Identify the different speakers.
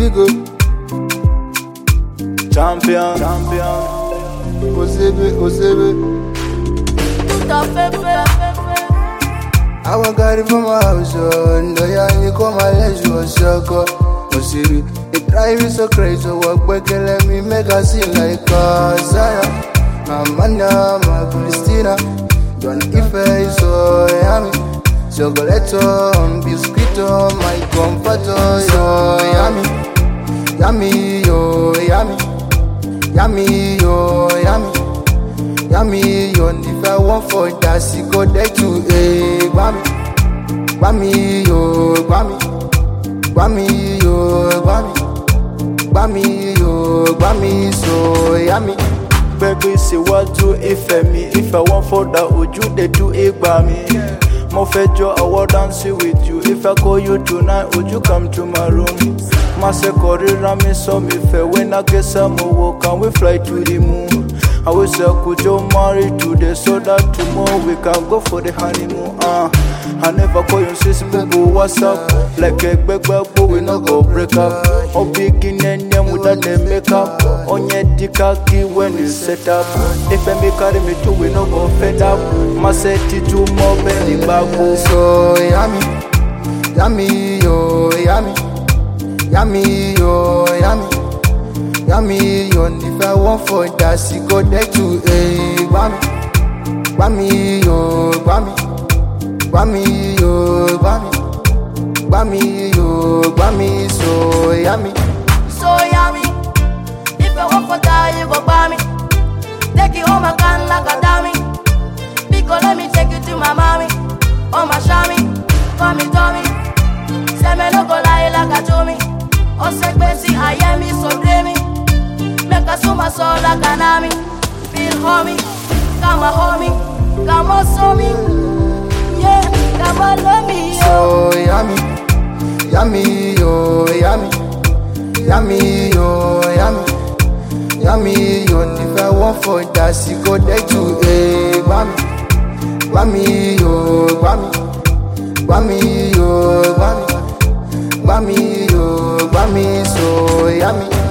Speaker 1: Amigo, champion, Osebe. I want carry from my house, no yeah, you come my legs, you a sucker. Osebe, it drive me so crazy, walk back and let me make a scene like Zaya. Amanda, my Christina, John Ife, so yummy. Chocolate on biscuito, my comforter, yo, yummy, yo, yummy, yo, yummy, yo. If I want for that, she go there to a Bami, yo, Bami, so yummy. Baby, say what do if me? If I want for that, would you they do it by me? Mo fejo, I will dance with you. If I call you tonight, would you come to my room? Mase korira me so me fe. When I get some more, can we fly to the moon? I will say could you marry today so that tomorrow we can go for the honeymoon. I never call you sis, boo, what's up? Like a big but we no go break up. Oh, begin and without the makeup. On your dicky when you set up. If I make carry me too, we no go fed up. Must set it to more belly back. So yummy, yo, yummy, yo, yummy, yo. If I want for that, she go there to a Bami, yo, Bami, so yummy.
Speaker 2: So yummy. If I want for that, you go buy me. Take you home again like a dummy. Because let me take you to my mommy. Oh my shami, call me Tommy. Say me no go lie like a Tommy. Oh say Bessie, I am me so dreamy. Make a suma soul like an army. Feel homie, come a homie, come on so me. Yeah, come on love me.
Speaker 1: So yummy, yo, yummy, yo. If I want for that, she go there to a Bami, yo, Bami, so yummy.